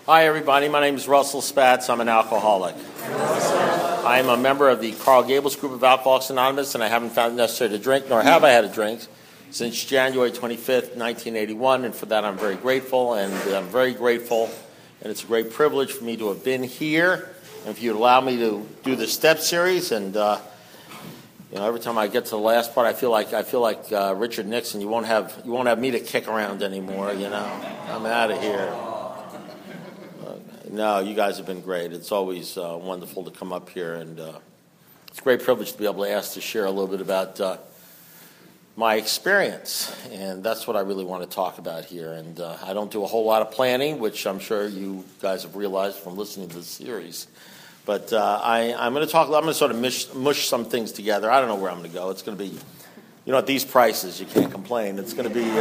Hi, everybody. My name is Russell Spatz. I'm an alcoholic. I am a member of the Carl Gables group of Alcoholics Anonymous, and I haven't found it necessary to drink, nor have I had a drink, since January 25th, 1981, and for that I'm very grateful, and it's a great privilege for me to have been here, and if you'd allow me to do the step series, and every time I get to the last part, I feel like Richard Nixon. You won't have me to kick around anymore. I'm out of here. No, you guys have been great. It's always wonderful to come up here, and it's a great privilege to be able to ask to share a little bit about my experience, and that's what I really want to talk about here. And I don't do a whole lot of planning, which I'm sure you guys have realized from listening to the series. But I'm going to talk. I'm going to sort of mush some things together. I don't know where I'm going to go. It's going to be, at these prices, you can't complain. It's going to be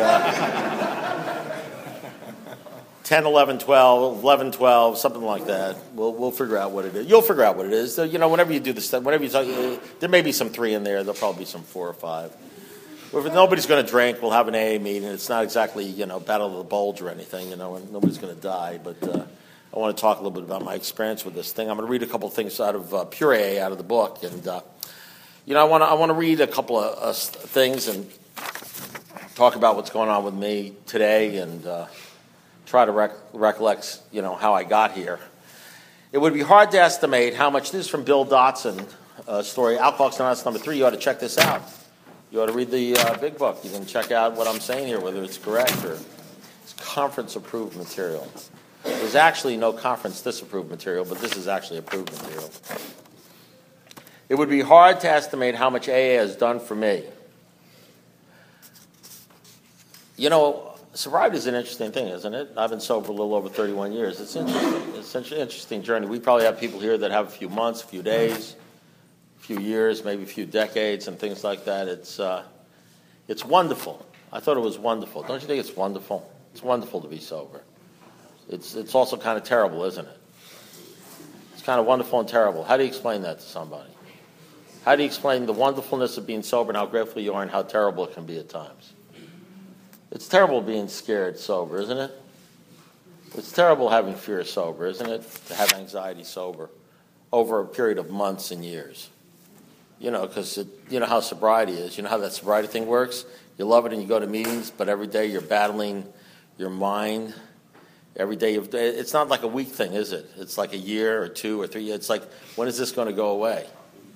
10, 11, 12, 11, 12, something like that. We'll figure out what it is. You'll figure out what it is. So, whenever you do the stuff, whenever you talk, there may be some 3 in there. There'll probably be some 4 or 5. Well, if nobody's going to drink, we'll have an AA meeting. It's not exactly, Battle of the Bulge or anything, and nobody's going to die. But I want to talk a little bit about my experience with this thing. I'm going to read a couple of things out of Pure AA, out of the book. And, I want to read a couple of things and talk about what's going on with me today and try to recollect, how I got here. It would be hard to estimate how much, this is from Bill Dotson, story, Alcoholics Anonymous number 3. You ought to check this out. You ought to read the big book. You can check out what I'm saying here, whether it's correct or it's conference-approved material. There's actually no conference-disapproved material, but this is actually approved material. It would be hard to estimate how much AA has done for me. Sobriety is an interesting thing, isn't it? I've been sober a little over 31 years. It's interesting. It's an interesting journey. We probably have people here that have a few months, a few days, a few years, maybe a few decades, and things like that. It's wonderful. I thought it was wonderful. Don't you think it's wonderful? It's wonderful to be sober. It's also kind of terrible, isn't it? It's kind of wonderful and terrible. How do you explain that to somebody? How do you explain the wonderfulness of being sober and how grateful you are and how terrible it can be at times? It's terrible being scared sober, isn't it? It's terrible having fear sober, isn't it? To have anxiety sober over a period of months and years. Because you know how sobriety is. You know how that sobriety thing works? You love it and you go to meetings, but every day you're battling your mind. Every day, it's not like a week thing, is it? It's like a year or 2 or 3. It's like, when is this going to go away?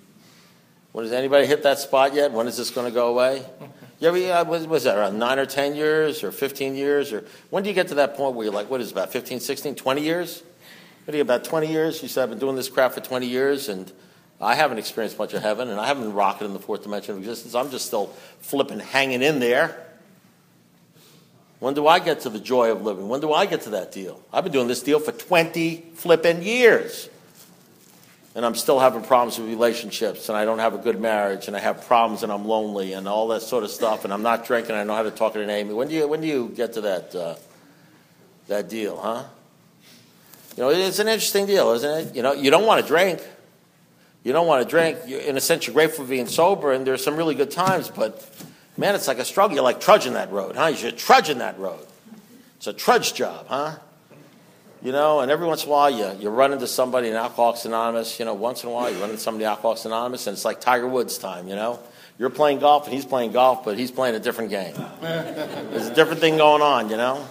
Has anybody hit that spot yet? When is this going to go away? Was that around 9 or 10 years or 15 years? Or when do you get to that point where you're like, what is it, about 15, 16, 20 years? What are you, about 20 years? You said, I've been doing this crap for 20 years, and I haven't experienced much of heaven, and I haven't been rocking in the 4th dimension of existence. I'm just still flipping, hanging in there. When do I get to the joy of living? When do I get to that deal? I've been doing this deal for 20 flipping years. And I'm still having problems with relationships, and I don't have a good marriage, and I have problems, and I'm lonely, and all that sort of stuff, and I'm not drinking, I know how to talk to Amy. When do you get to that deal, huh? It's an interesting deal, isn't it? You don't want to drink. You don't want to drink. In a sense, you're grateful for being sober, and there's some really good times, but, man, it's like a struggle. You're like trudging that road, huh? You're trudging that road. It's a trudge job, huh? And every once in a while you run into somebody in Alcoholics Anonymous. Once in a while you run into somebody in Alcoholics Anonymous, and it's like Tiger Woods time, You're playing golf, and he's playing golf, but he's playing a different game. There's a different thing going on, You're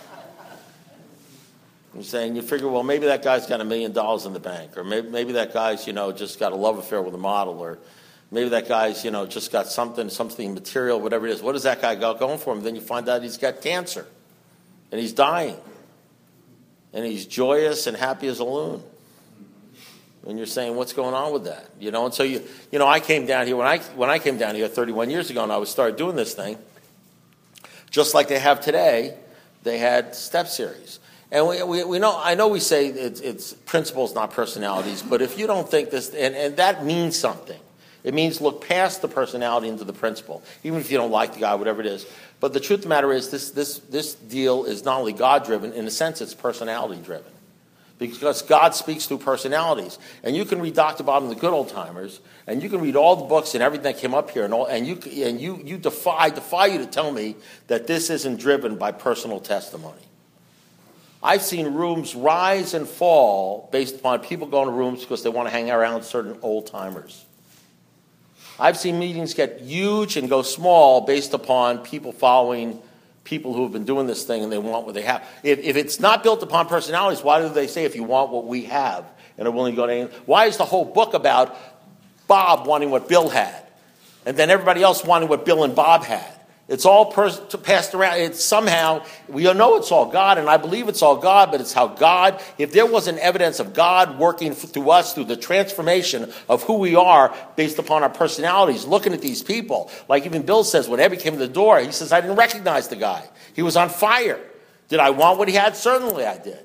saying, you figure, well, maybe that guy's got $1 million in the bank, or maybe that guy's, just got a love affair with a model, or maybe that guy's, just got something material, whatever it is. What does that guy got going for him? Then you find out he's got cancer, and he's dying. And he's joyous and happy as a loon. And you're saying, what's going on with that? And so I came down here, when I came down here 31 years ago and I started doing this thing, just like they have today, they had step series. And we know, I know we say it's principles, not personalities, but if you don't think this, and that means something. It means look past the personality into the principle, even if you don't like the guy, whatever it is. But the truth of the matter is this deal is not only God-driven, in a sense it's personality-driven. Because God speaks through personalities. And you can read Dr. Bob and the Good Old Timers, and you can read all the books and everything that came up here, and you defy you to tell me that this isn't driven by personal testimony. I've seen rooms rise and fall based upon people going to rooms because they want to hang around certain old-timers. I've seen meetings get huge and go small based upon people following people who have been doing this thing and they want what they have. If it's not built upon personalities, why do they say if you want what we have and are willing to go to anything? Why is the whole book about Bob wanting what Bill had and then everybody else wanting what Bill and Bob had? It's all passed around. It's somehow, we know it's all God, and I believe it's all God, but it's how God, if there wasn't evidence of God working through us, through the transformation of who we are based upon our personalities, looking at these people, like even Bill says, when Eddie came to the door, he says, I didn't recognize the guy. He was on fire. Did I want what he had? Certainly I did.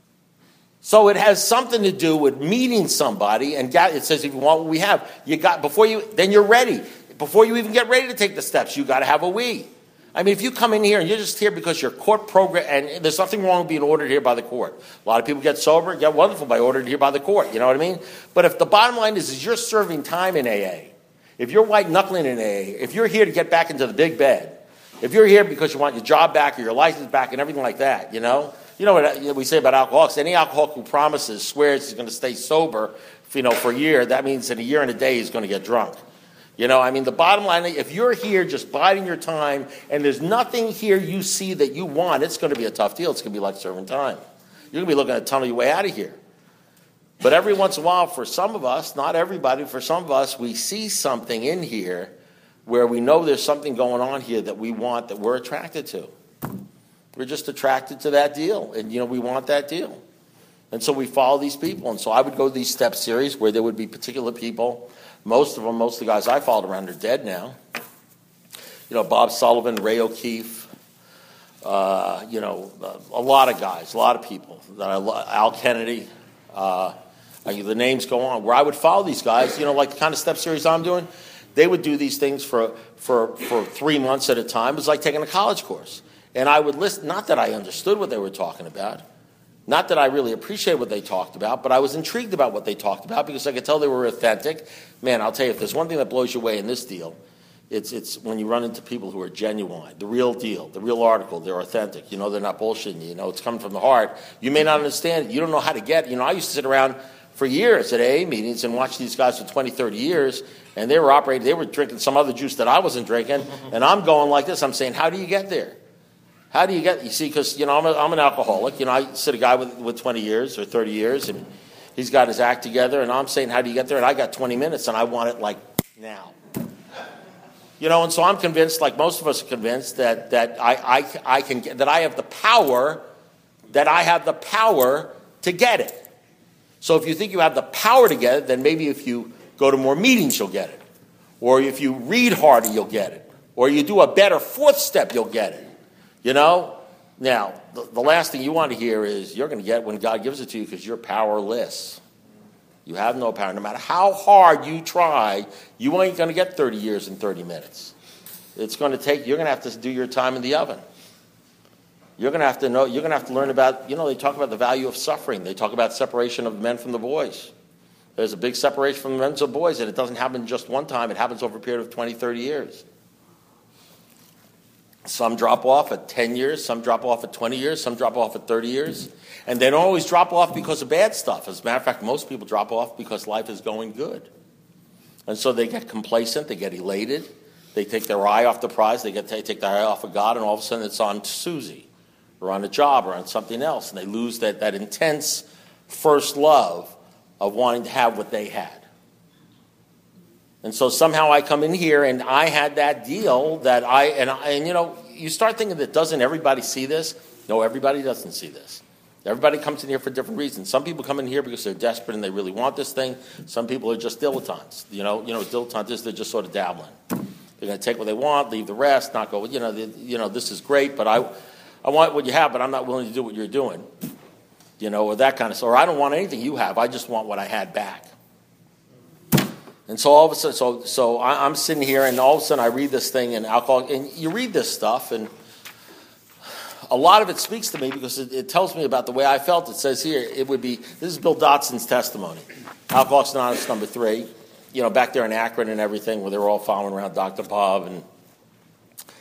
So it has something to do with meeting somebody, and it says if you want what we have, then you're ready. Before you even get ready to take the steps, you got to have a we. I mean, if you come in here and you're just here because you're court program, and there's nothing wrong with being ordered here by the court. A lot of people get sober, get wonderful by ordered here by the court. You know what I mean? But if the bottom line is you're serving time in AA, if you're white knuckling in AA, if you're here to get back into the big bed, if you're here because you want your job back or your license back and everything like that, you know what we say about alcoholics? Any alcoholic who promises, swears he's going to stay sober, for a year, that means in a year and a day he's going to get drunk. The bottom line, if you're here just biding your time and there's nothing here you see that you want, it's going to be a tough deal. It's going to be like serving time. You're going to be looking to tunnel your way out of here. But every once in a while, for some of us, not everybody, for some of us, we see something in here where we know there's something going on here that we want, that we're attracted to. We're just attracted to that deal, and, we want that deal. And so we follow these people. And so I would go to these step series where there would be particular people. Most of the guys I followed around are dead now. Bob Sullivan, Ray O'Keefe, a lot of guys, a lot of people. Al Kennedy, the names go on. Where I would follow these guys, like the kind of step series I'm doing, they would do these things for 3 months at a time. It was like taking a college course. And I would listen, not that I understood what they were talking about, not that I really appreciate what they talked about, but I was intrigued about what they talked about because I could tell they were authentic. Man, I'll tell you, if there's one thing that blows you away in this deal, it's when you run into people who are genuine, the real deal, the real article, they're authentic. They're not bullshitting you. It's coming from the heart. You may not understand it. You don't know how to get it. I used to sit around for years at AA meetings and watch these guys for 20, 30 years, and they were drinking some other juice that I wasn't drinking, and I'm going like this. I'm saying, how do you get there? How do you get, you see, because, I'm an alcoholic. I sit a guy with 20 years or 30 years, and he's got his act together, and I'm saying, how do you get there? And I got 20 minutes, and I want it like now. And so I'm convinced, like most of us are convinced, that I can get, that I have the power, to get it. So if you think you have the power to get it, then maybe if you go to more meetings, you'll get it. Or if you read harder, you'll get it. Or you do a better fourth step, you'll get it. Now, the last thing you want to hear is you're going to get when God gives it to you because you're powerless. You have no power. No matter how hard you try, you ain't going to get 30 years in 30 minutes. It's going to take, you're going to have to do your time in the oven. You're going to have to know, you're going to have to learn about, they talk about the value of suffering. They talk about separation of men from the boys. There's a big separation from the men to the boys, and it doesn't happen just one time. It happens over a period of 20, 30 years. Some drop off at 10 years, some drop off at 20 years, some drop off at 30 years. And they don't always drop off because of bad stuff. As a matter of fact, most people drop off because life is going good. And so they get complacent, they get elated, they take their eye off the prize, they take their eye off of God, and all of a sudden it's on Susie, or on a job, or on something else. And they lose that intense first love of wanting to have what they had. And so somehow I come in here and I had that deal that you start thinking that doesn't everybody see this? No, everybody doesn't see this. Everybody comes in here for different reasons. Some people come in here because they're desperate and they really want this thing. Some people are just dilettantes. Dilettantes is they're just sort of dabbling. They're going to take what they want, leave the rest, not go, this is great, but I want what you have, but I'm not willing to do what you're doing. Or that kind of stuff. Or I don't want anything you have, I just want what I had back. And so all of a sudden, so I'm sitting here, and all of a sudden I read this thing in alcohol, and you read this stuff, and a lot of it speaks to me because it tells me about the way I felt. It says here, this is Bill Dotson's testimony, Alcoholics Anonymous number 3, back there in Akron and everything, where they were all following around Dr. Bob, and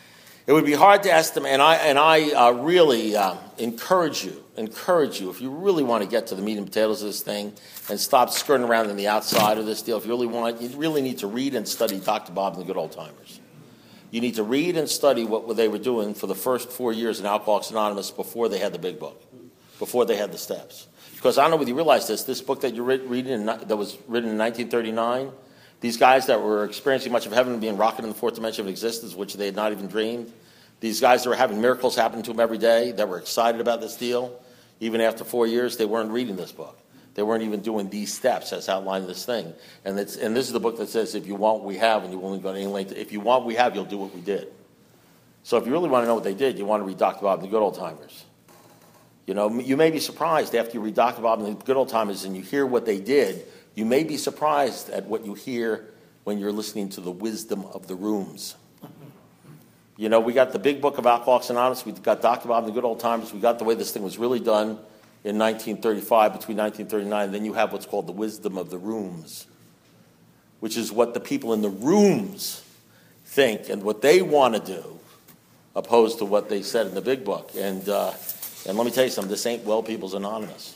It would be hard to estimate, and I really encourage you, if you really want to get to the meat and potatoes of this thing and stop skirting around on the outside of this deal, if you really need to read and study Dr. Bob and the Good Old Timers. You need to read and study what they were doing for the first 4 years in Alcoholics Anonymous before they had the big book, before they had the steps. Because I don't know whether you realize this book that you're reading that was written in 1939, these guys that were experiencing much of heaven and being rocketed in the fourth dimension of existence, which they had not even dreamed, these guys that were having miracles happen to them every day, that were excited about this deal, even after 4 years, they weren't reading this book. They weren't even doing these steps as outlined in this thing. And this is the book that says, if you want, we have, and you won't go to any length. If you want, we have, you'll do what we did. So if you really want to know what they did, you want to read Dr. Bob and the Good Old Timers. You know, you may be surprised after you read Dr. Bob and the Good Old Timers and you hear what they did, you may be surprised at what you hear when you're listening to the wisdom of the rooms. You know, we got the big book of Alcoholics Anonymous, we got Dr. Bob and the Good Old Timers, we got the way this thing was really done in 1935, between 1939, and then you have what's called the wisdom of the rooms, which is what the people in the rooms think and what they want to do, opposed to what they said in the big book. And let me tell you something, this ain't Well People's Anonymous.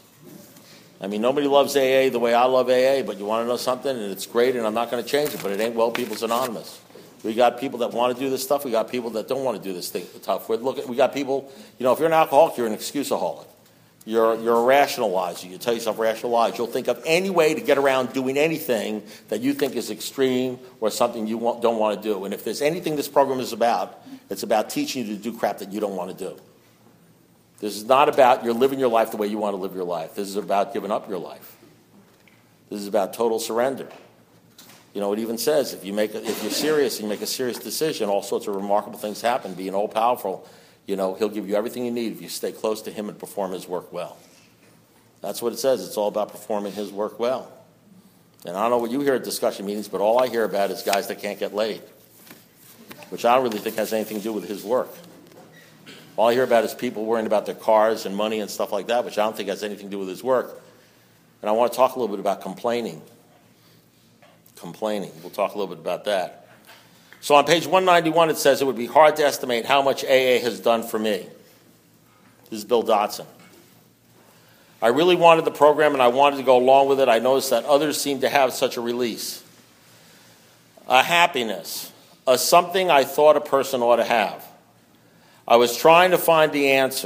I mean, nobody loves AA the way I love AA, but you want to know something, and it's great, and I'm not going to change it, but it ain't Well People's Anonymous. We got people that want to do this stuff. We got people that don't want to do this thing tough. We got people, you know, if you're an alcoholic, you're an excuseaholic. You're a rationalizer. You tell yourself rational lies. You'll think of any way to get around doing anything that you think is extreme or something you don't want to do. And if there's anything this program is about, it's about teaching you to do crap that you don't want to do. This is not about you're living your life the way you want to live your life. This is about giving up your life. This is about total surrender. You know, it even says if you're serious and you make a serious decision, all sorts of remarkable things happen. Being all powerful, you know, he'll give you everything you need if you stay close to him and perform his work well. That's what it says. It's all about performing his work well. And I don't know what you hear at discussion meetings, but all I hear about is guys that can't get laid, which I don't really think has anything to do with his work. All I hear about is people worrying about their cars and money and stuff like that, which I don't think has anything to do with his work. And I want to talk a little bit about complaining. We'll talk a little bit about that. So on page 191, it says, it would be hard to estimate how much AA has done for me. This is Bill Dotson. I really wanted the program, and I wanted to go along with it. I noticed that others seem to have such a release. A happiness. A something I thought a person ought to have. I was trying to find the answer.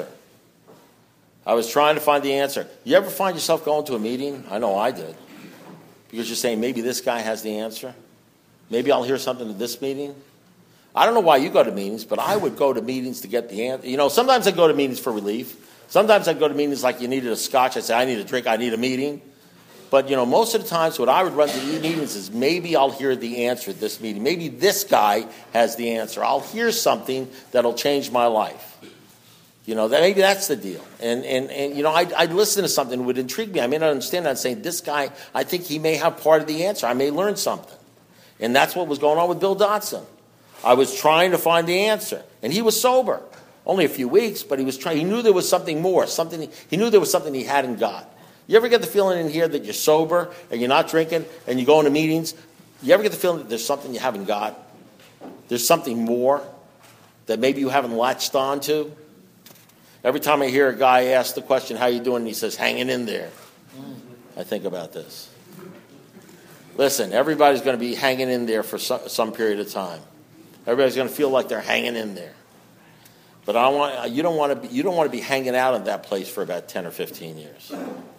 You ever find yourself going to a meeting? I know I did. Because you're saying, maybe this guy has the answer. Maybe I'll hear something at this meeting. I don't know why you go to meetings, but I would go to meetings to get the answer. You know, sometimes I go to meetings for relief. Sometimes I go to meetings like you needed a scotch. I say, I need a drink, I need a meeting. But, you know, most of the times what I would run to meetings is maybe I'll hear the answer at this meeting. Maybe this guy has the answer. I'll hear something that'll change my life. You know, maybe that's the deal. And you know, I'd listen to something that would intrigue me. I may not understand that. I'm saying, this guy, I think he may have part of the answer. I may learn something. And that's what was going on with Bill Dotson. I was trying to find the answer. And he was sober. Only a few weeks, but he was trying. He knew there was something more. He knew there was something he hadn't got. You ever get the feeling in here that you're sober and you're not drinking and you go into meetings? You ever get the feeling that there's something you haven't got? There's something more that maybe you haven't latched on to? Every time I hear a guy ask the question, how you doing? And he says, hanging in there. I think about this. Listen, everybody's going to be hanging in there for some period of time. Everybody's going to feel like they're hanging in there. But you don't want to be hanging out in that place for about 10 or 15 years.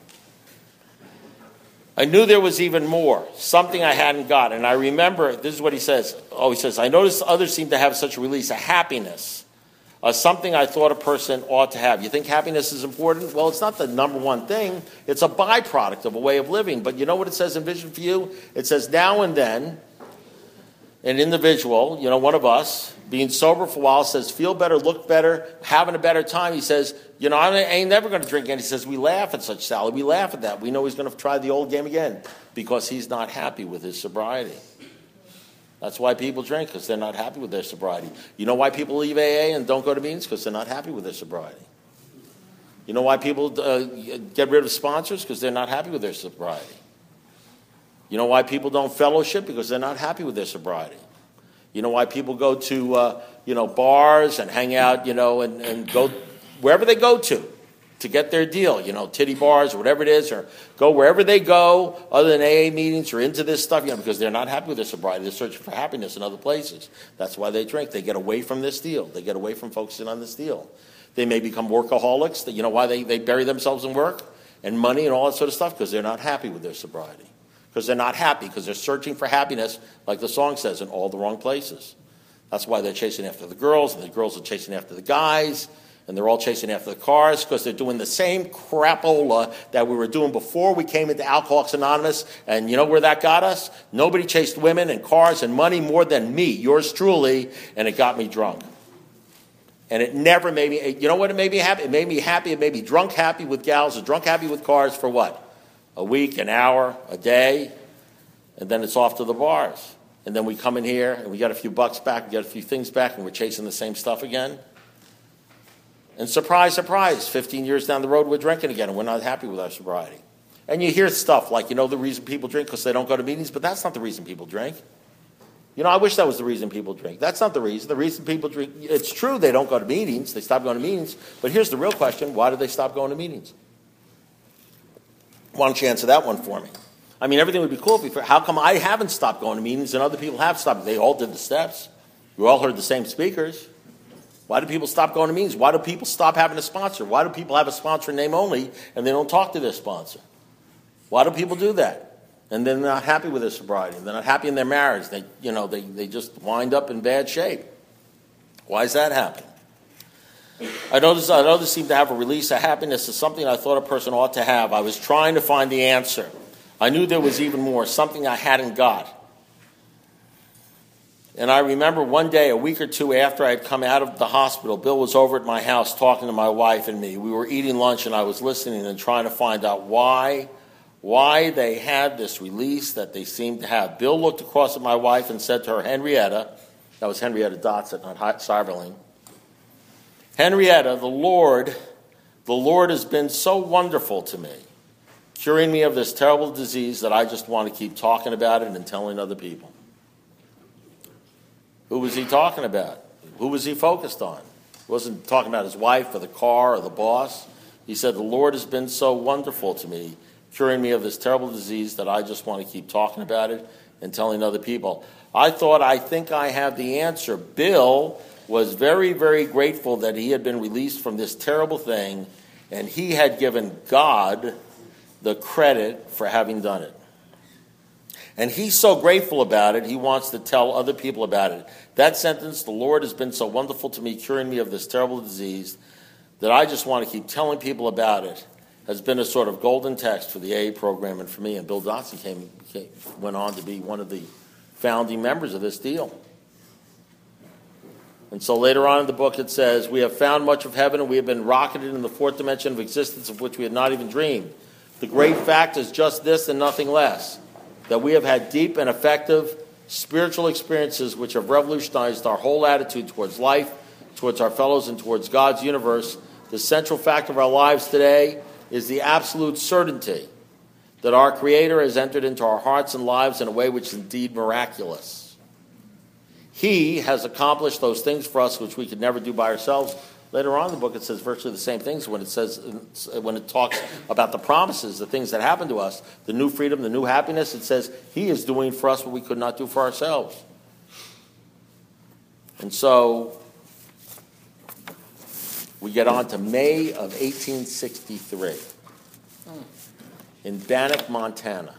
I knew there was even more, something I hadn't got. And I remember, this is what he says. He says, I noticed others seem to have such a release, a happiness, something I thought a person ought to have. You think happiness is important? Well, it's not the number one thing. It's a byproduct of a way of living. But you know what it says in Vision for You? It says, now and then, an individual, you know, one of us, being sober for a while, says, feel better, look better, having a better time. He says, you know, I ain't never going to drink again. He says, we laugh at such salad. We laugh at that. We know he's going to try the old game again because he's not happy with his sobriety. That's why people drink, because they're not happy with their sobriety. You know why people leave AA and don't go to meetings? Because they're not happy with their sobriety. You know why people get rid of sponsors? Because they're not happy with their sobriety. You know why people don't fellowship? Because they're not happy with their sobriety. You know why people go to, bars and hang out, and go wherever they go to get their deal, titty bars or whatever it is, or go wherever they go other than AA meetings or into this stuff, because they're not happy with their sobriety. They're searching for happiness in other places. That's why they drink. They get away from this deal. They get away from focusing on this deal. They may become workaholics. You know why they bury themselves in work and money and all that sort of stuff? Because they're not happy with their sobriety. Because they're not happy, because they're searching for happiness, like the song says, in all the wrong places. That's why they're chasing after the girls, and the girls are chasing after the guys, and they're all chasing after the cars, because they're doing the same crapola that we were doing before we came into Alcoholics Anonymous. And you know where that got us? Nobody chased women and cars and money more than me, yours truly, and it got me drunk. And it never made me, you know what it made me happy? It made me happy, it made me drunk happy with gals, or drunk happy with cars for what? A week, an hour, a day, and then it's off to the bars. And then we come in here, and we got a few bucks back, we got a few things back, and we're chasing the same stuff again. And surprise, surprise, 15 years down the road, we're drinking again, and we're not happy with our sobriety. And you hear stuff like, the reason people drink because they don't go to meetings, but that's not the reason people drink. I wish that was the reason people drink. That's not the reason. The reason people drink, it's true they don't go to meetings, they stop going to meetings, but here's the real question: why do they stop going to meetings? Why don't you answer that one for me? I mean, everything would be cool if how come I haven't stopped going to meetings and other people have stopped? They all did the steps. We all heard the same speakers. Why do people stop going to meetings? Why do people stop having a sponsor? Why do people have a sponsor name only and they don't talk to their sponsor? Why do people do that? And they're not happy with their sobriety. They're not happy in their marriage. They just wind up in bad shape. Why is that happening? Others seem to have a release of happiness as something I thought a person ought to have. I was trying to find the answer. I knew there was even more, something I hadn't got. And I remember one day, a week or two after I had come out of the hospital, Bill was over at my house talking to my wife and me. We were eating lunch, and I was listening and trying to find out why they had this release that they seemed to have. Bill looked across at my wife and said to her, Henrietta, that was Henrietta Dotson, not Cyberling, Henrietta, the Lord has been so wonderful to me, curing me of this terrible disease that I just want to keep talking about it and telling other people. Who was he talking about? Who was he focused on? He wasn't talking about his wife or the car or the boss. He said, the Lord has been so wonderful to me, curing me of this terrible disease that I just want to keep talking about it and telling other people. I think I have the answer. Bill was very, very grateful that he had been released from this terrible thing, and he had given God the credit for having done it. And he's so grateful about it, he wants to tell other people about it. That sentence, the Lord has been so wonderful to me, curing me of this terrible disease, that I just want to keep telling people about it, has been a sort of golden text for the AA program and for me. And Bill Dotson went on to be one of the founding members of this deal. And so later on in the book it says, we have found much of heaven and we have been rocketed in the fourth dimension of existence of which we had not even dreamed. The great fact is just this and nothing less, that we have had deep and effective spiritual experiences which have revolutionized our whole attitude towards life, towards our fellows, and towards God's universe. The central fact of our lives today is the absolute certainty that our Creator has entered into our hearts and lives in a way which is indeed miraculous. He has accomplished those things for us which we could never do by ourselves. Later on in the book, it says virtually the same things when it talks about the promises, the things that happen to us, the new freedom, the new happiness. It says He is doing for us what we could not do for ourselves. And so we get on to May of 1863 in Bannack, Montana.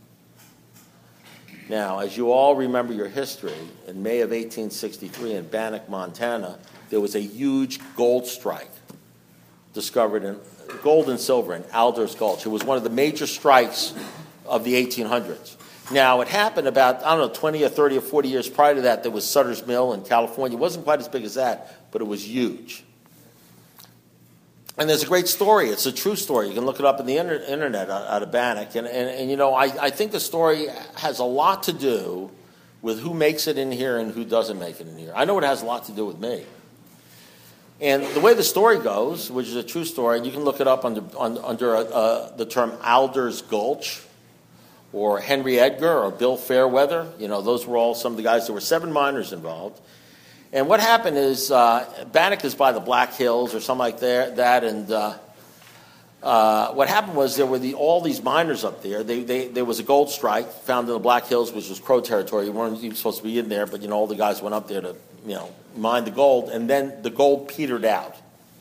Now, as you all remember your history, in May of 1863 in Bannack, Montana, there was a huge gold strike discovered in gold and silver in Alder's Gulch. It was one of the major strikes of the 1800s. Now, it happened about, 20 or 30 or 40 years prior to that. There was Sutter's Mill in California. It wasn't quite as big as that, but it was huge. And there's a great story. It's a true story. You can look it up on the internet out of Bannack. And I think the story has a lot to do with who makes it in here and who doesn't make it in here. I know it has a lot to do with me. And the way the story goes, which is a true story, and you can look it up under the term Alder's Gulch, or Henry Edgar, or Bill Fairweather. Those were all some of the guys. There were 7 miners involved. And what happened is Bannock is by the Black Hills or something like that, and what happened was there were all these miners up there. There was a gold strike found in the Black Hills, which was Crow territory. You weren't even supposed to be in there, but all the guys went up there to mine the gold, and then the gold petered out.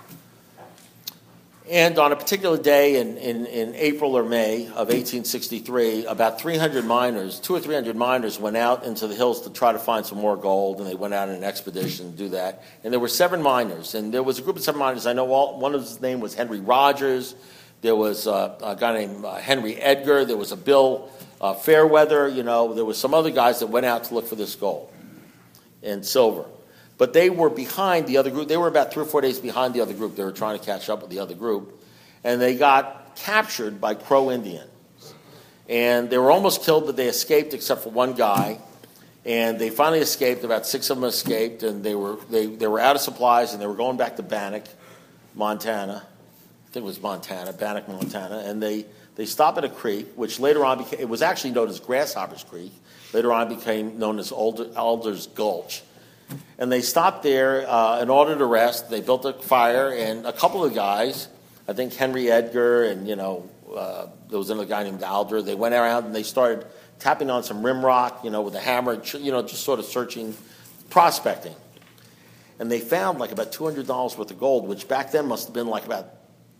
And on a particular day in April or May of 1863, about 300 miners, 200 or 300 miners, went out into the hills to try to find some more gold, and they went out on an expedition to do that. And there were 7 miners, and there was a group of 7 miners. I know one of his name was Henry Rogers. There was a guy named Henry Edgar. There was a Bill Fairweather. There was some other guys that went out to look for this gold and silver. But they were behind the other group. They were about 3 or 4 days behind the other group. They were trying to catch up with the other group. And they got captured by Crow Indians. And they were almost killed, but they escaped except for one guy. And they finally escaped. About 6 of them escaped. And they were out of supplies, and they were going back to Bannock, Montana. I think it was Montana, Bannock, Montana. And they stopped at a creek, which later on it was actually known as Grasshopper's Creek. Later on became known as Alder's Gulch. And they stopped there in order to rest. They built a fire, and a couple of guys, I think Henry Edgar and, there was another guy named Alder, they went around and they started tapping on some rim rock, with a hammer, just sort of searching, prospecting. And they found like about $200 worth of gold, which back then must have been like about,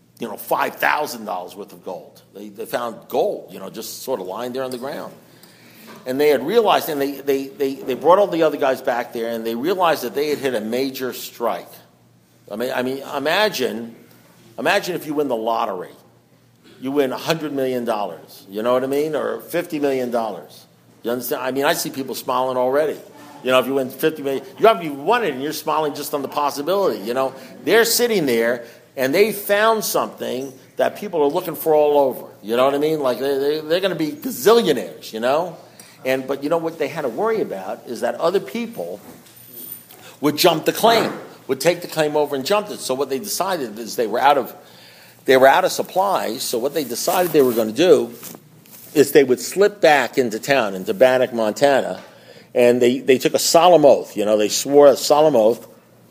$5,000 worth of gold. They found gold, just sort of lying there on the ground. And they had realized, and they brought all the other guys back there, and they realized that they had hit a major strike. I mean, imagine if you win the lottery. You win $100 million, you know what I mean? Or $50 million. You understand? I mean, I see people smiling already. If you win $50 million, you haven't even won it, and you're smiling just on the possibility, They're sitting there, and they found something that people are looking for all over. You know what I mean? Like, they're going to be gazillionaires, But what they had to worry about is that other people would jump the claim, would take the claim over and jump it. So what they decided is they were out of supplies. So what they decided they were going to do is they would slip back into town, into Bannock, Montana, and they took a solemn oath. They swore a solemn oath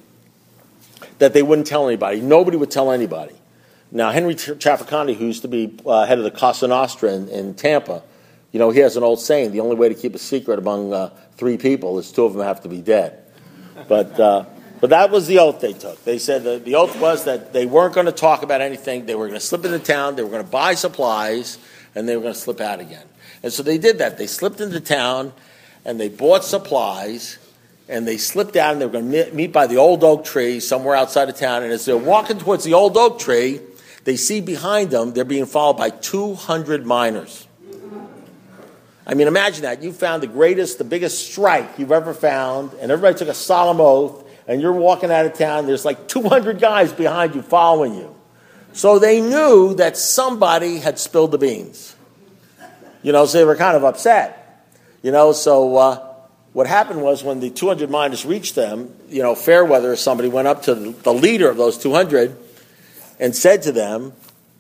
that they wouldn't tell anybody. Nobody would tell anybody. Now, Henry Trafficante, who used to be head of the Cosa Nostra in Tampa, he has an old saying, the only way to keep a secret among 3 people is 2 of them have to be dead. But that was the oath they took. They said the oath was that they weren't going to talk about anything. They were going to slip into town. They were going to buy supplies, and they were going to slip out again. And so they did that. They slipped into town, and they bought supplies, and they slipped out, and they were going to meet by the old oak tree somewhere outside of town. And as they're walking towards the old oak tree, they see behind them they're being followed by 200 miners. I mean, imagine that. You found the biggest strike you've ever found, and everybody took a solemn oath, and you're walking out of town, there's like 200 guys behind you following you. So they knew that somebody had spilled the beans. So they were kind of upset. So what happened was when the 200 miners reached them, Fairweather or somebody went up to the leader of those 200 and said to them,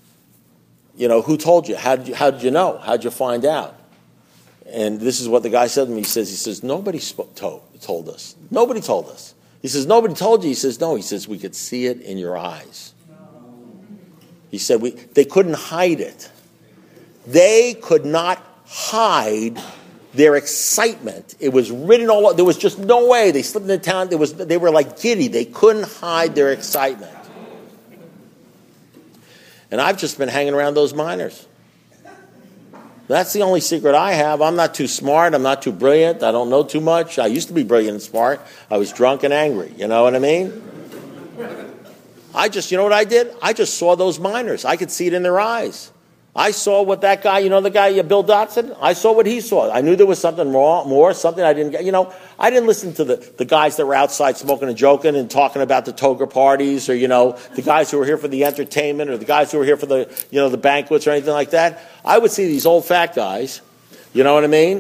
who told you? How did you know? How did you find out? And this is what the guy said to me. He says, nobody told us. Nobody told us. He says, nobody told you? He says, no. He says, we could see it in your eyes. He said, they couldn't hide it. They could not hide their excitement. It was written all over. There was just no way. They slipped into town. They were like giddy. They couldn't hide their excitement. And I've just been hanging around those miners. That's the only secret I have. I'm not too smart. I'm not too brilliant. I don't know too much. I used to be brilliant and smart. I was drunk and angry. You know what I mean? You know what I did? I just saw those miners. I could see it in their eyes. I saw what that guy, the guy, Bill Dotson, I saw what he saw. I knew there was something more, something I didn't get. I didn't listen to the guys that were outside smoking and joking and talking about the toga parties or, the guys who were here for the entertainment or the guys who were here for the banquets or anything like that. I would see these old fat guys, you know what I mean?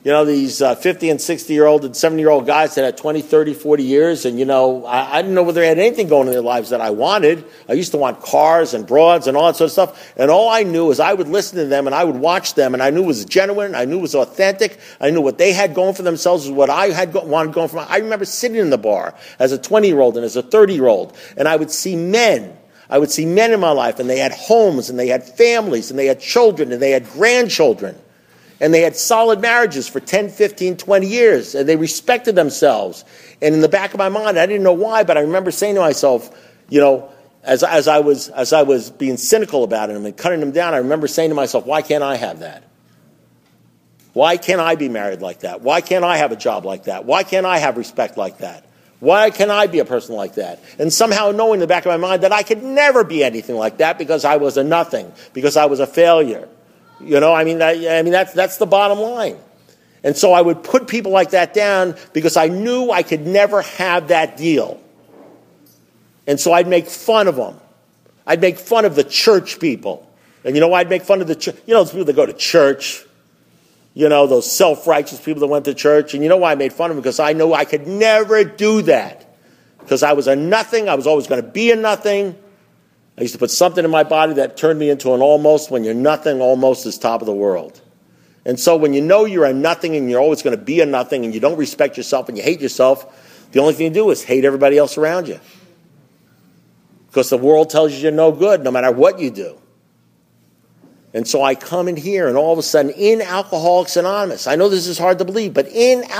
these 50 and 60-year-old and 70-year-old guys that had 20, 30, 40 years, and, I didn't know whether they had anything going in their lives that I wanted. I used to want cars and broads and all that sort of stuff, and all I knew is I would listen to them and I would watch them, and I knew it was genuine, I knew it was authentic, I knew what they had going for themselves was what I had wanted going for myself. I remember sitting in the bar as a 20-year-old and as a 30-year-old, and I would see men. I would see men in my life, and they had homes, and they had families, and they had children, and they had grandchildren. And they had solid marriages for 10, 15, 20 years. And they respected themselves. And in the back of my mind, I didn't know why, but I remember saying to myself, as I was being cynical about it and cutting them down, I remember saying to myself, why can't I have that? Why can't I be married like that? Why can't I have a job like that? Why can't I have respect like that? Why can't I be a person like that? And somehow knowing in the back of my mind that I could never be anything like that because I was a nothing, because I was a failure. That's the bottom line. And so I would put people like that down because I knew I could never have that deal. And so I'd make fun of them. I'd make fun of the church people. And I'd make fun of the church. Those people that go to church. Those self-righteous people that went to church. And you know why I made fun of them? Because I knew I could never do that. Because I was a nothing. I was always going to be a nothing. I used to put something in my body that turned me into an almost. When you're nothing, almost is top of the world. And so when you know you're a nothing and you're always going to be a nothing and you don't respect yourself and you hate yourself, the only thing you do is hate everybody else around you. Because the world tells you you're no good no matter what you do. And so I come in here and all of a sudden in Alcoholics Anonymous, I know this is hard to believe, but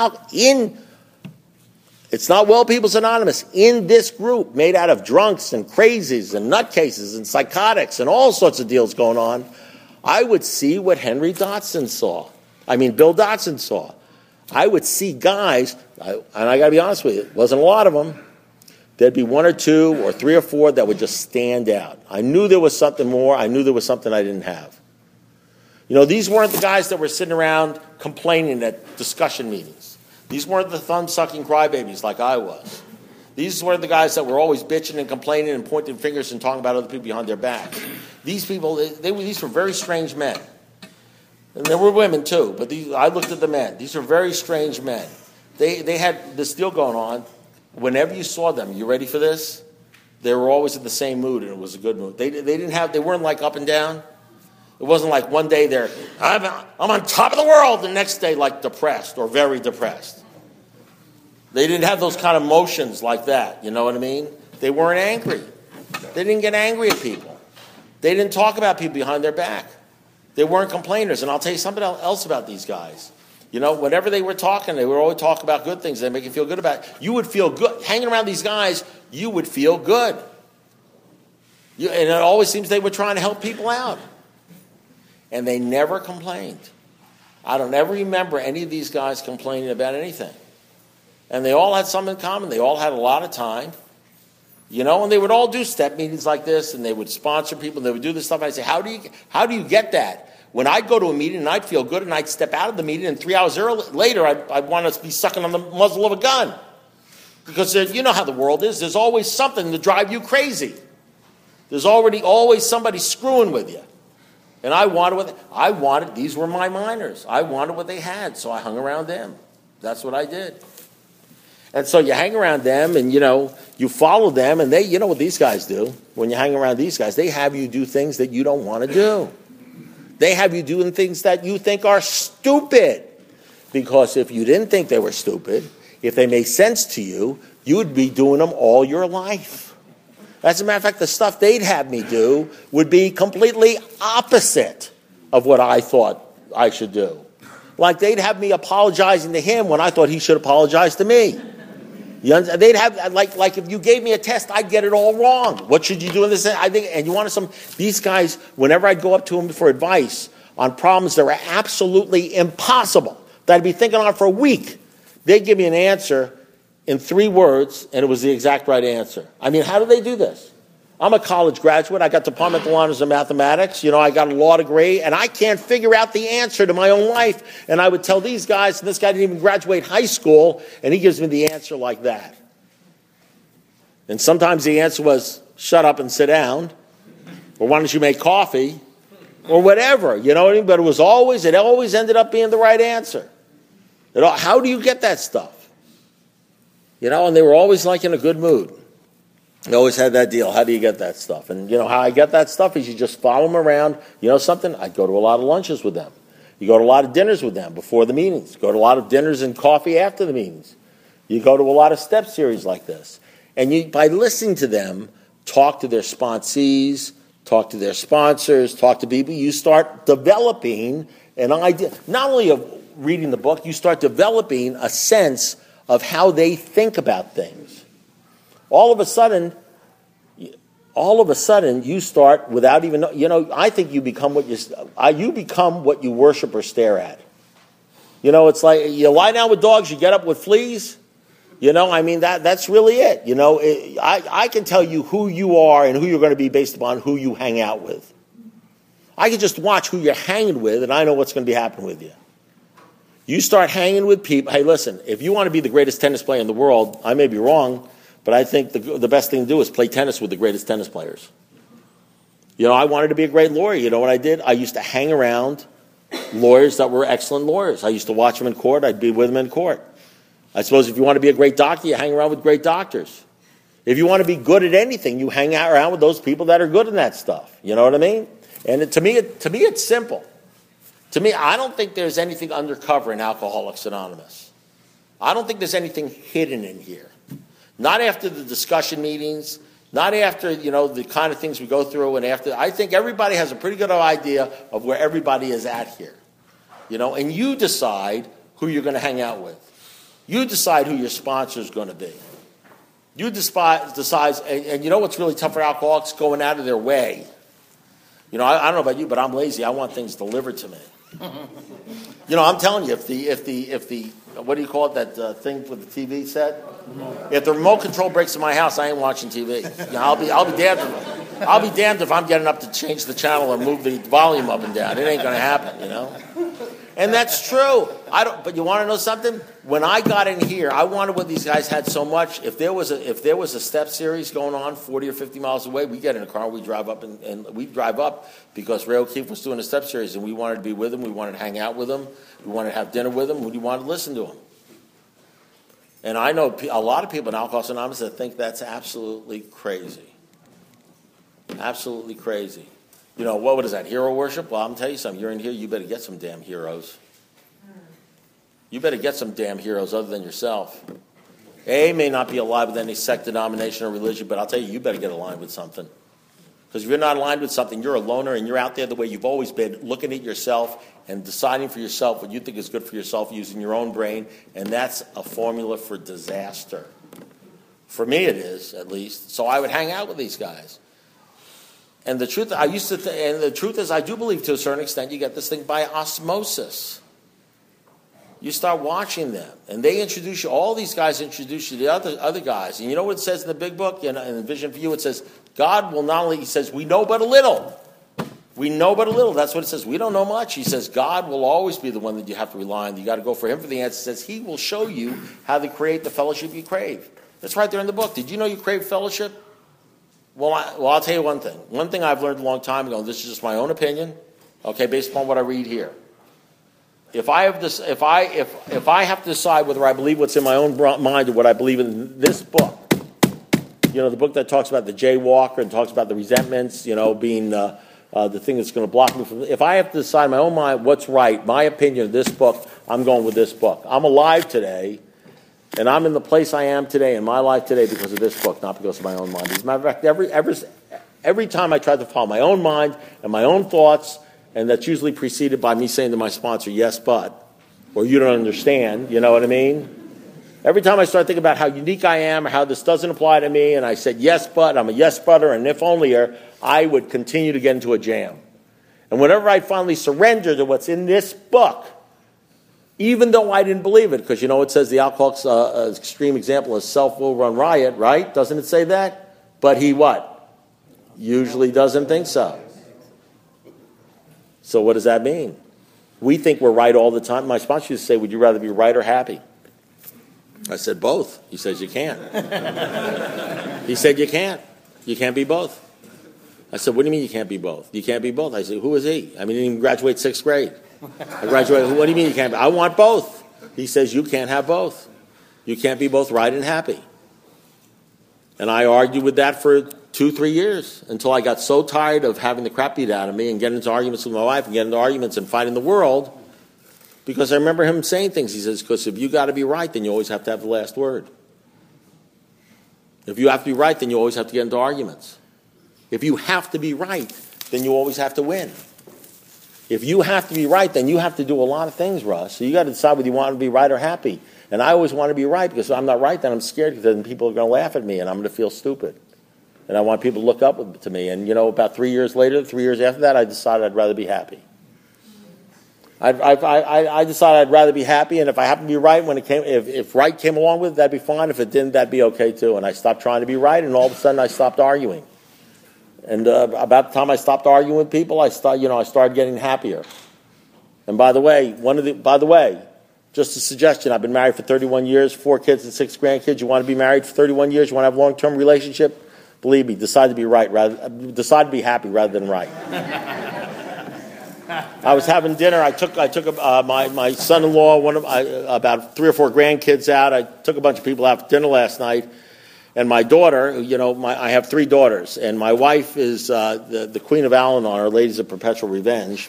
it's not Well People's Anonymous. In this group made out of drunks and crazies and nutcases and psychotics and all sorts of deals going on, I would see what Bill Dotson saw. I would see guys, and I got to be honest with you, it wasn't a lot of them. There'd be one or two or three or four that would just stand out. I knew there was something more. I knew there was something I didn't have. These weren't the guys that were sitting around complaining at discussion meetings. These weren't the thumb-sucking crybabies like I was. These weren't the guys that were always bitching and complaining and pointing fingers and talking about other people behind their back. These people, these were very strange men. And there were women too, but I looked at the men. These are very strange men. They had this deal going on. Whenever you saw them, you ready for this? They were always in the same mood, and it was a good mood. They weren't like up and down. It wasn't like one day I'm on top of the world, the next day like depressed or very depressed. They didn't have those kind of emotions like that, you know what I mean? They weren't angry. They didn't get angry at people. They didn't talk about people behind their back. They weren't complainers. And I'll tell you something else about these guys. Whenever they were talking, they would always talk about good things. They make you feel good about it. You would feel good. Hanging around these guys, you would feel good. And it always seems they were trying to help people out. And they never complained. I don't ever remember any of these guys complaining about anything. And they all had something in common. They all had a lot of time. And they would all do step meetings like this, and they would sponsor people, and they would do this stuff. And I'd say, how do you get that? When I'd go to a meeting and I'd feel good and I'd step out of the meeting and 3 hours later I'd want to be sucking on the muzzle of a gun. Because you know how the world is. There's always something to drive you crazy. There's always somebody screwing with you. And I wanted, these were my minors. I wanted what they had, so I hung around them. That's what I did. And so you hang around them and, you follow them, and they, what these guys do. When you hang around these guys, they have you do things that you don't want to do. They have you doing things that you think are stupid. Because if you didn't think they were stupid, if they made sense to you, you'd be doing them all your life. As a matter of fact, the stuff they'd have me do would be completely opposite of what I thought I should do. Like they'd have me apologizing to him when I thought he should apologize to me. They'd have like if you gave me a test, I'd get it all wrong. What should you do in this? And you wanted these guys, whenever I'd go up to them for advice on problems that were absolutely impossible, that I'd be thinking on for a week, they'd give me an answer in 3 words, and it was the exact right answer. I mean, how do they do this? I'm a college graduate. I got departmental honors in mathematics. I got a law degree, and I can't figure out the answer to my own life. And I would tell these guys, and this guy didn't even graduate high school, and he gives me the answer like that. And sometimes the answer was, shut up and sit down, or why don't you make coffee, or whatever, you know what I mean? But it always ended up being the right answer. How do you get that stuff? And they were always like in a good mood. They always had that deal. How do you get that stuff? And how I get that stuff is you just follow them around. You know something? I go to a lot of lunches with them. You go to a lot of dinners with them before the meetings. Go to a lot of dinners and coffee after the meetings. You go to a lot of step series like this. And by listening to them, talk to their sponsees, talk to their sponsors, talk to people, you start developing an idea. Not only of reading the book, you start developing a sense of how they think about things. All of a sudden, you start without even, I think you become what you worship or stare at. It's like you lie down with dogs, you get up with fleas. That's really it. I can tell you who you are and who you're going to be based upon who you hang out with. I can just watch who you're hanging with, and I know what's going to be happening with you. You start hanging with people. Hey, listen, if you want to be the greatest tennis player in the world, I may be wrong, but I think the best thing to do is play tennis with the greatest tennis players. I wanted to be a great lawyer. You know what I did? I used to hang around lawyers that were excellent lawyers. I used to watch them in court. I'd be with them in court. I suppose if you want to be a great doctor, you hang around with great doctors. If you want to be good at anything, you hang out around with those people that are good in that stuff. You know what I mean? And to me, it's simple. To me, I don't think there's anything undercover in Alcoholics Anonymous. I don't think there's anything hidden in here. Not after the discussion meetings, not after, the kind of things we go through, and after. I think everybody has a pretty good idea of where everybody is at here. And you decide who you're going to hang out with. You decide who your sponsor is going to be. You decide, and you know what's really tough for alcoholics? Going out of their way. I don't know about you, but I'm lazy. I want things delivered to me. I'm telling you, if the what do you call it, that thing with the TV set? If the remote control breaks in my house, I ain't watching TV. I'll be damned if I'm getting up to change the channel or move the volume up and down. It ain't going to happen, And that's true. But you want to know something? When I got in here, I wanted what these guys had so much. If there was a step series going on 40 or 50 miles away, we get in a car, we drive up, and we drive up because Ray O'Keefe was doing a step series, and we wanted to be with him. We wanted to hang out with him. We wanted to have dinner with him. We wanted to listen to him. And I know a lot of people in Alcoholics Anonymous that think that's absolutely crazy. Absolutely crazy. What is that, hero worship? Well, I'm going to tell you something. You're in here, you better get some damn heroes. You better get some damn heroes other than yourself. A may not be aligned with any sect, denomination, or religion, but I'll tell you better get aligned with something. Because if you're not aligned with something, you're a loner, and you're out there the way you've always been, looking at yourself and deciding for yourself what you think is good for yourself, using your own brain, and that's a formula for disaster. For me it is, at least. So I would hang out with these guys. And the truth, the truth is, I do believe to a certain extent you get this thing by osmosis. You start watching them, and they introduce you. All these guys introduce you to other guys. And you know what it says in the big book, in the Vision for You? It says, God will not only, he says, we know but a little. We know but a little. That's what it says. We don't know much. He says, God will always be the one that you have to rely on. You got to go for him for the answer. He says, he will show you how to create the fellowship you crave. That's right there in the book. Did you know you crave fellowship? Well, I'll tell you one thing. One thing I've learned a long time ago, and this is just my own opinion, okay, based upon what I read here. If I have to decide whether I believe what's in my own mind or what I believe in this book, the book that talks about the jaywalker and talks about the resentments, being the thing that's going to block me from. If I have to decide in my own mind what's right, my opinion of this book, I'm going with this book. I'm alive today, and I'm in the place I am today in my life today because of this book, not because of my own mind. As a matter of fact, every time I try to follow my own mind and my own thoughts, and that's usually preceded by me saying to my sponsor, yes, but, or you don't understand, you know what I mean? Every time I start thinking about how unique I am or how this doesn't apply to me, and I said, yes, but, I'm a yes, butter, and if onlyer, I would continue to get into a jam. And whenever I finally surrender to what's in this book, even though I didn't believe it, because it says the alcoholic's extreme example is self will run riot, right? Doesn't it say that? But he what? Usually doesn't think so. So what does that mean? We think we're right all the time. My sponsor used to say, would you rather be right or happy? I said, both. He says, you can't. He said, you can't. You can't be both. I said, what do you mean you can't be both? You can't be both. I said, who is he? I mean, he didn't even graduate 6th grade. I graduated, what do you mean you can't be? I want both. He says you can't have both. You can't be both right and happy. And I argued with that for 2-3 years until I got so tired of having the crap beat out of me and getting into arguments with my wife and getting into arguments and fighting the world, because I remember him saying things. He says, because if you got to be right, then you always have to have the last word. If you have to be right, then you always have to get into arguments. If you have to be right, then you always have to win. If you have to be right, then you have to do a lot of things, Russ. So you got to decide whether you want to be right or happy. And I always want to be right, because if I'm not right, then I'm scared, because then people are going to laugh at me and I'm going to feel stupid. And I want people to look up to me. And, about 3 years later, 3 years after that, I decided I'd rather be happy. I decided I'd rather be happy, and if I happened to be right when it came, if right came along with it, that'd be fine. If it didn't, that'd be okay too. And I stopped trying to be right, and all of a sudden I stopped arguing. And about the time I stopped arguing with people, I started getting happier. And by the way, just a suggestion: I've been married for 31 years, 4 kids and 6 grandkids. You want to be married for 31 years? You want to have a long-term relationship? Believe me, decide to be happy rather than right. I was having dinner. I took my son-in-law, about 3 or 4 grandkids out. I took a bunch of people out for dinner last night, and my daughter. I have 3 daughters, and my wife is the Queen of Al-Anon, or Ladies of Perpetual Revenge.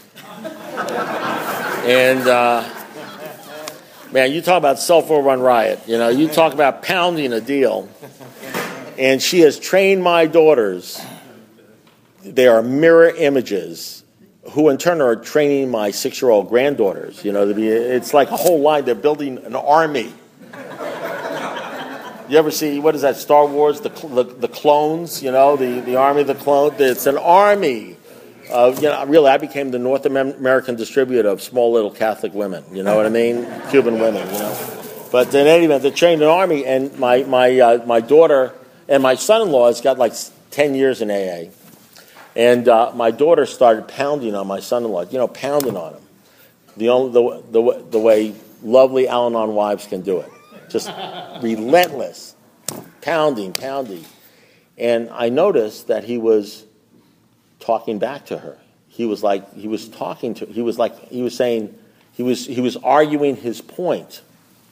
And man, you talk about self-overrun riot. You talk about pounding a deal. And she has trained my daughters. They are mirror images, who in turn are training my 6-year-old granddaughters. It's like a whole line. They're building an army. You ever see, what is that, Star Wars, the clones, the army of the clones? It's an army of, really, I became the North American distributor of small little Catholic women, you know what I mean? Cuban women, But in any event, they trained an army, and my daughter and my son-in-law has got like 10 years in AA. And my daughter started pounding on my son-in-law, pounding on him. The way lovely Al-Anon wives can do it. Just relentless. Pounding. And I noticed that he was talking back to her. He was arguing his point.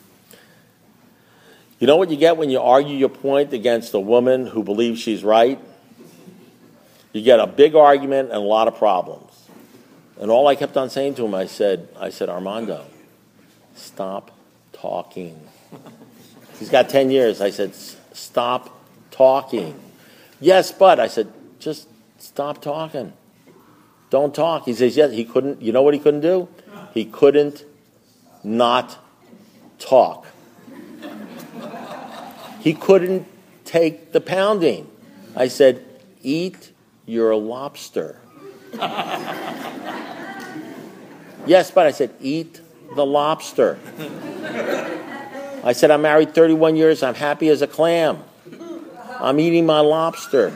You know what you get when you argue your point against a woman who believes she's right? You get a big argument and a lot of problems. And all I kept on saying to him, I said, Armando, stop talking. He's got 10 years. I said, stop talking. Yes, but I said, just stop talking. Don't talk. He says, yes, he couldn't. You know what he couldn't do? He couldn't not talk. He couldn't take the pounding. I said, eat your lobster. Yes, but I said, eat the lobster. I said, I'm married 31 years. I'm happy as a clam. I'm eating my lobster.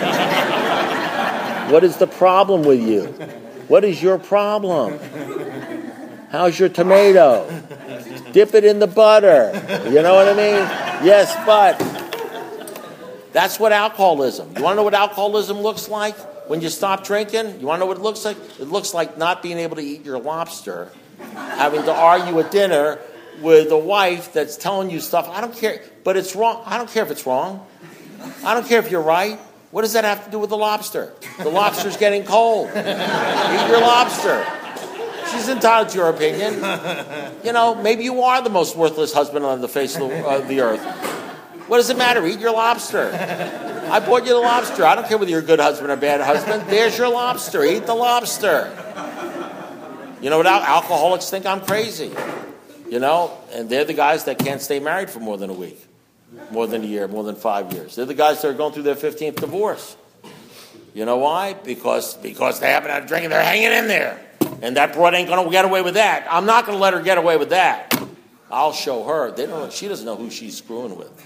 What is the problem with you? What is your problem? How's your tomato? Dip it in the butter. You know what I mean? Yes, but that's what alcoholism. You want to know what alcoholism looks like when you stop drinking? You want to know what it looks like? It looks like not being able to eat your lobster, having to argue at dinner with a wife that's telling you stuff. I don't care, but it's wrong. I don't care if it's wrong. I don't care if you're right. What does that have to do with the lobster? The lobster's getting cold. Eat your lobster. She's entitled to your opinion. Maybe you are the most worthless husband on the face of the earth. What does it matter? Eat your lobster. I bought you the lobster. I don't care whether you're a good husband or a bad husband. There's your lobster. Eat the lobster. You know what? Alcoholics think I'm crazy. And they're the guys that can't stay married for more than a week, more than a year, more than 5 years. They're the guys that are going through their 15th divorce. You know why? Because they haven't had a drink and they're hanging in there. And that broad ain't going to get away with that. I'm not going to let her get away with that. I'll show her. She doesn't know who she's screwing with.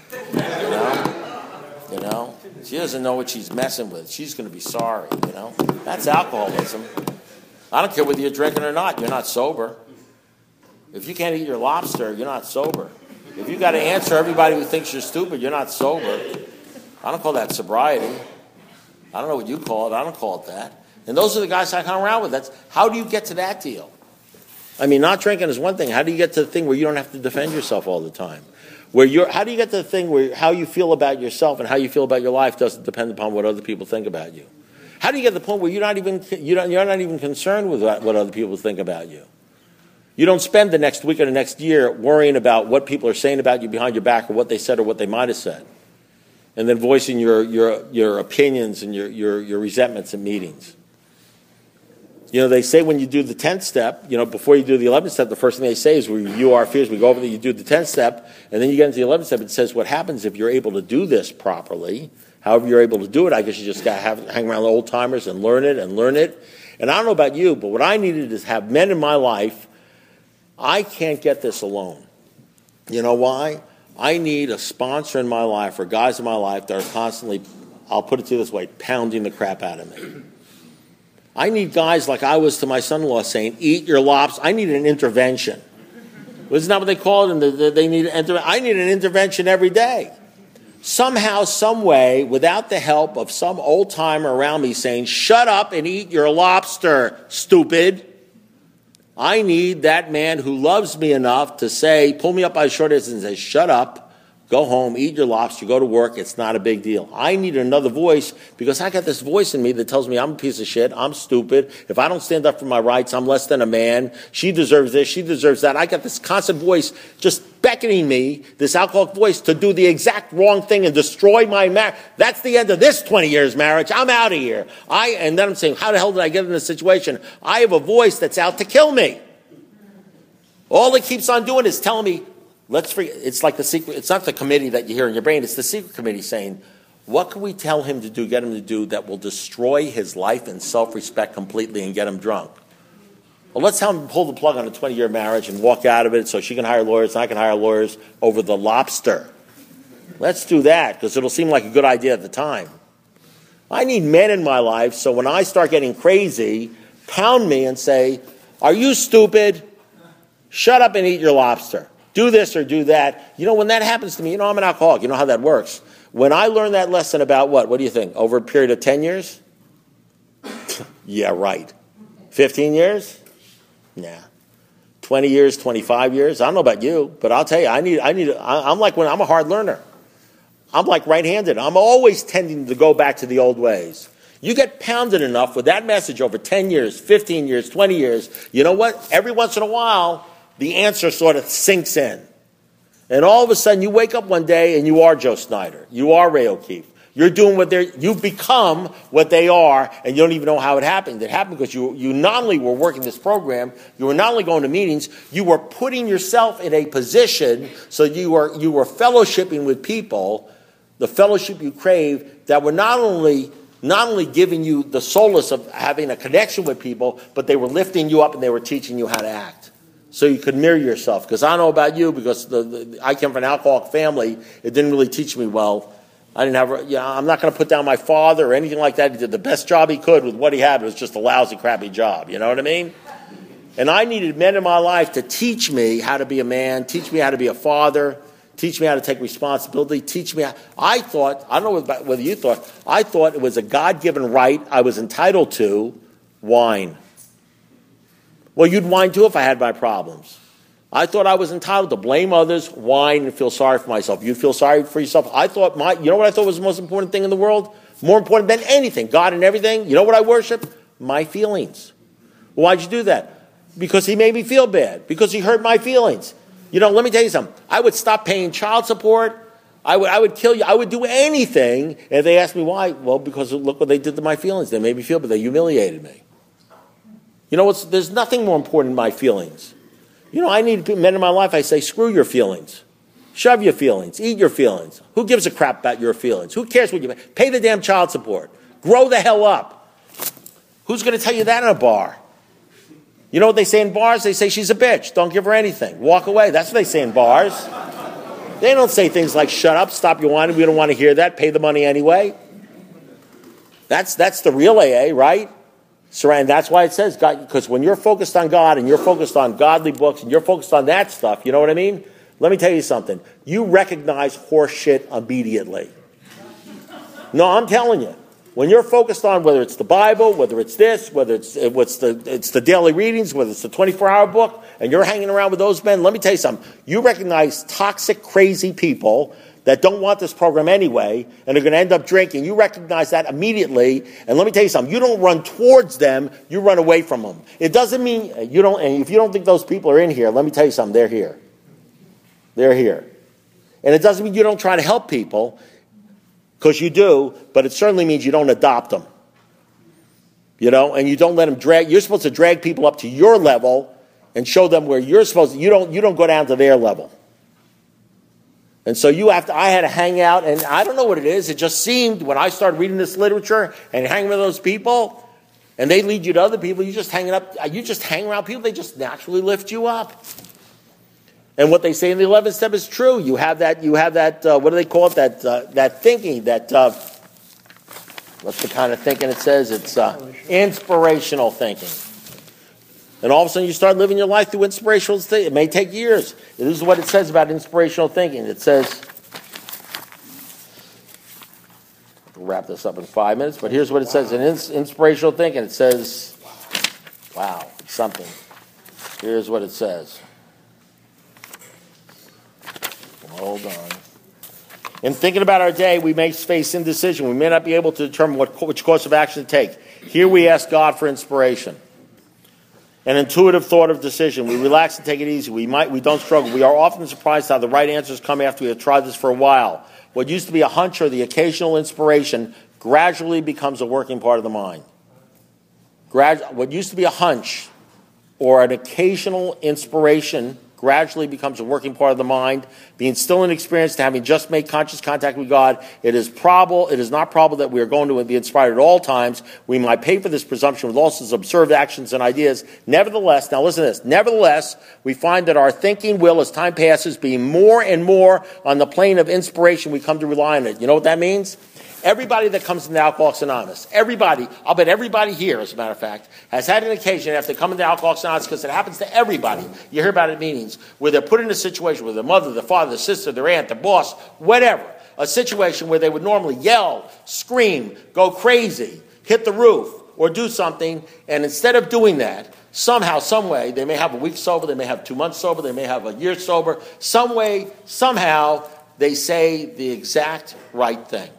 She doesn't know what she's messing with. She's going to be sorry. That's alcoholism. I don't care whether you're drinking or not. You're not sober. If you can't eat your lobster, you're not sober. If you got to answer everybody who thinks you're stupid, you're not sober. I don't call that sobriety. I don't know what you call it. I don't call it that. And those are the guys I hang around with. How do you get to that deal? I mean, not drinking is one thing. How do you get to the thing where you don't have to defend yourself all the time? How do you get to the thing where how you feel about yourself and how you feel about your life doesn't depend upon what other people think about you? How do you get to the point where you're not even concerned with what other people think about you? You don't spend the next week or the next year worrying about what people are saying about you behind your back or what they said or what they might have said, and then voicing your opinions and your resentments in meetings. You know, they say when you do the 10th step, you know, before you do the 11th step, the first thing they say is, we review our fears, we go over there, you do the 10th step, and then you get into the 11th step, it says what happens if you're able to do this properly. However you're able to do it, I guess you just got to hang around the old timers and learn it. And I don't know about you, but what I needed is have men in my life. I can't get this alone. You know why? I need a sponsor in my life or guys in my life that are constantly, I'll put it to you this way, pounding the crap out of me. I need guys like I was to my son-in-law saying, eat your lobster. I need an intervention. Isn't that what they call it? I need an intervention every day. Somehow, some way, without the help of some old-timer around me saying, shut up and eat your lobster, stupid. I need that man who loves me enough to say, pull me up by the shoulders and say, shut up. Go home, eat your lobster, go to work. It's not a big deal. I need another voice because I got this voice in me that tells me I'm a piece of shit. I'm stupid. If I don't stand up for my rights, I'm less than a man. She deserves this. She deserves that. I got this constant voice just beckoning me, this alcoholic voice, to do the exact wrong thing and destroy my marriage. That's the end of this 20 years marriage. I'm out of here. And then I'm saying, how the hell did I get in this situation? I have a voice that's out to kill me. All it keeps on doing is telling me, let's forget. It's like the secret. It's not the committee that you hear in your brain. It's the secret committee saying, what can we tell him to do, get him to do that will destroy his life and self-respect completely and get him drunk? Well, let's tell him to pull the plug on a 20-year marriage and walk out of it so she can hire lawyers and I can hire lawyers over the lobster. Let's do that because it'll seem like a good idea at the time. I need men in my life so when I start getting crazy, pound me and say, are you stupid? Shut up and eat your lobster. Do this or do that. You know, when that happens to me, you know, I'm an alcoholic. You know how that works. When I learned that lesson about what do you think? Over a period of 10 years? Yeah, right. 15 years? Nah. 20 years, 25 years? I don't know about you, but I'll tell you, I'm like when I'm a hard learner. I'm like right-handed. I'm always tending to go back to the old ways. You get pounded enough with that message over 10 years, 15 years, 20 years, you know what? Every once in a while, the answer sort of sinks in. And all of a sudden, you wake up one day and you are Joe Snyder. You are Ray O'Keefe. You're doing you've become what they are, and you don't even know how it happened. It happened because you not only were working this program, you were not only going to meetings, you were putting yourself in a position so you were fellowshipping with people, the fellowship you crave, that were not only giving you the solace of having a connection with people, but they were lifting you up and they were teaching you how to act. So you could mirror yourself. Because I don't know about you, because I came from an alcoholic family, it didn't really teach me well. I'm not going to put down my father or anything like that. He did the best job he could with what he had. It was just a lousy, crappy job. You know what I mean? And I needed men in my life to teach me how to be a man, teach me how to be a father, teach me how to take responsibility, teach me I don't know whether you thought, I thought it was a God-given right I was entitled to, whine. Well, you'd whine too if I had my problems. I thought I was entitled to blame others, whine, and feel sorry for myself. You'd feel sorry for yourself. You know what I thought was the most important thing in the world? More important than anything, God and everything. You know what I worship? My feelings. Well, why'd you do that? Because he made me feel bad. Because he hurt my feelings. You know, let me tell you something. I would stop paying child support. I would kill you. I would do anything. And if they asked me why, well, because look what they did to my feelings. They made me feel bad. They humiliated me. You know, there's nothing more important than my feelings. You know, I need men in my life, I say, screw your feelings. Shove your feelings. Eat your feelings. Who gives a crap about your feelings? Who cares what you make? Pay the damn child support. Grow the hell up. Who's going to tell you that in a bar? You know what they say in bars? They say she's a bitch. Don't give her anything. Walk away. That's what they say in bars. They don't say things like, shut up, stop your whining. We don't want to hear that. Pay the money anyway. That's the real AA, right? And that's why it says God, because when you're focused on God and you're focused on godly books and you're focused on that stuff, you know what I mean? Let me tell you something. You recognize horse shit immediately. No, I'm telling you. When you're focused on whether it's the Bible, whether it's this, whether it's the daily readings, whether it's the 24-hour book, and you're hanging around with those men, let me tell you something. You recognize toxic, crazy people that don't want this program anyway, and are going to end up drinking. You recognize that immediately, and let me tell you something. You don't run towards them, you run away from them. It doesn't mean you don't, and if you don't think those people are in here, let me tell you something. They're here. They're here. And it doesn't mean you don't try to help people, because you do, but it certainly means you don't adopt them. And you don't let them drag. You're supposed to drag people up to your level and show them where you're supposed to. You don't go down to their level. And so I had to hang out, and I don't know what it is. It just seemed when I started reading this literature and hanging with those people, and they lead you to other people, you just hang around people, they just naturally lift you up. And what they say in the 11th step is true. You have that, what do they call it? That thinking, what's the kind of thinking it says? It's inspirational thinking. And all of a sudden you start living your life through inspirational thinking. It may take years. This is what it says about inspirational thinking. It says, we'll wrap this up in 5 minutes, but here's what it says in inspirational thinking. It says, wow, something. Here's what it says. Hold on. In thinking about our day, we may face indecision. We may not be able to determine which course of action to take. Here we ask God for inspiration. An intuitive thought of decision. We relax and take it easy. We don't struggle. We are often surprised how the right answers come after we have tried this for a while. What used to be a hunch or the occasional inspiration gradually becomes a working part of the mind. What used to be a hunch or an occasional inspiration gradually becomes a working part of the mind. Being still inexperienced and having just made conscious contact with God, it is not probable that we are going to be inspired at all times. We might pay for this presumption with all sorts of absurd actions and ideas. Nevertheless, now listen to this, nevertheless, we find that our thinking will, as time passes, be more and more on the plane of inspiration. We come to rely on it. You know what that means? Everybody that comes into Alcoholics Anonymous, everybody, I'll bet everybody here, as a matter of fact, has had an occasion after they come into Alcoholics Anonymous, because it happens to everybody. You hear about it at meetings, where they're put in a situation with their mother, their father, their sister, their aunt, their boss, whatever. A situation where they would normally yell, scream, go crazy, hit the roof, or do something, and instead of doing that, somehow, some way, they may have a week sober, they may have 2 months sober, they may have a year sober, some way, somehow, they say the exact right thing.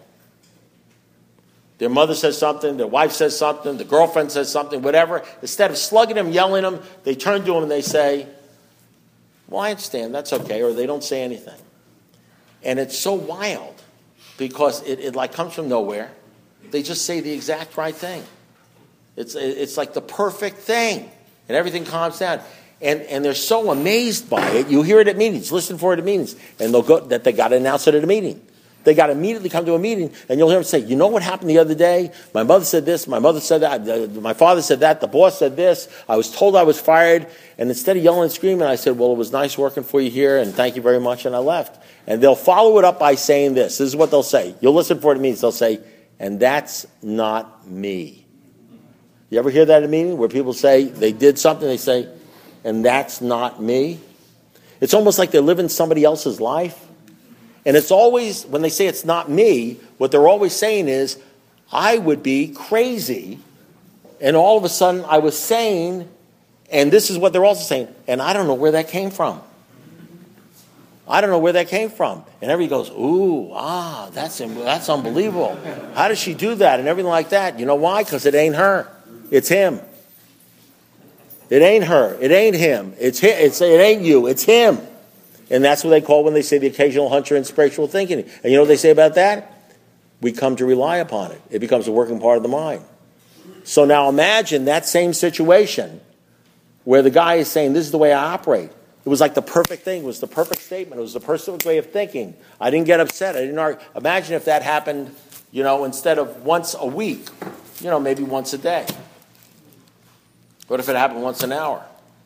Their mother says something, their wife says something, the girlfriend says something, whatever. Instead of slugging them, yelling them, they turn to them and they say, well, I understand, that's okay, or they don't say anything. And it's so wild because it like comes from nowhere. They just say the exact right thing. It's like the perfect thing, and everything calms down. And they're so amazed by it. You hear it at meetings, listen for it at meetings, and they'll go that they got to announce it at a meeting. They got to immediately come to a meeting, and you'll hear them say, you know what happened the other day? My mother said this, my mother said that, my father said that, the boss said this, I was told I was fired, and instead of yelling and screaming, I said, well, it was nice working for you here, and thank you very much, and I left. And they'll follow it up by saying this. This is what they'll say. You'll listen for it at meetings. They'll say, and that's not me. You ever hear that at a meeting where people say they did something, they say, and that's not me? It's almost like they're living somebody else's life. And it's always, when they say it's not me, what they're always saying is, I would be crazy, and all of a sudden I was sane, and this is what they're also saying, and I don't know where that came from. I don't know where that came from. And everybody goes, ooh, that's unbelievable. How does she do that? And everything like that. You know why? Because it ain't her. It's him. It ain't her. It ain't him. It ain't you. It's him. And that's what they call when they say the occasional hunch or inspirational thinking. And you know what they say about that? We come to rely upon it. It becomes a working part of the mind. So now imagine that same situation where the guy is saying, this is the way I operate. It was like the perfect thing. It was the perfect statement. It was the perfect way of thinking. I didn't get upset. I didn't argue. Imagine if that happened, instead of once a week, maybe once a day. What if it happened once an hour?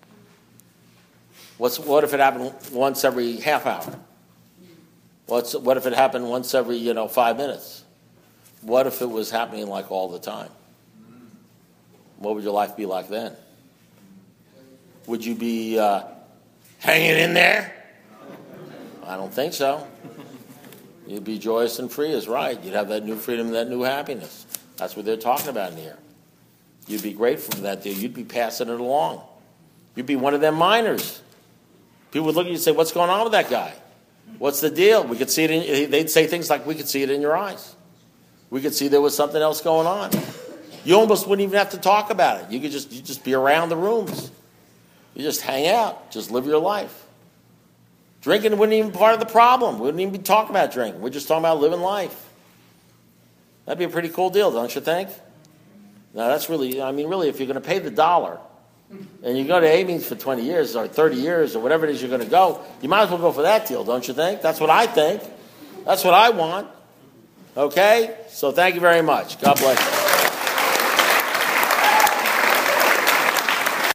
What if it happened once every half hour? What if it happened once every 5 minutes? What if it was happening like all the time? What would your life be like then? Would you be hanging in there? I don't think so. You'd be joyous and free is right. You'd have that new freedom, that new happiness. That's what they're talking about in here. You'd be grateful for that deal. You'd be passing it along. You'd be one of them miners. People would look at you and say, what's going on with that guy? What's the deal? We could see it they'd say things like, we could see it in your eyes. We could see there was something else going on. You almost wouldn't even have to talk about it. You just be around the rooms. You just hang out. Just live your life. Drinking wouldn't even be part of the problem. We wouldn't even be talking about drinking. We're just talking about living life. That'd be a pretty cool deal, don't you think? Now, that's really, really, if you're going to pay the dollar and you go to A-Means for 20 years or 30 years or whatever it is you're going to go, you might as well go for that deal, don't you think? That's what I think. That's what I want. Okay? So thank you very much. God bless you.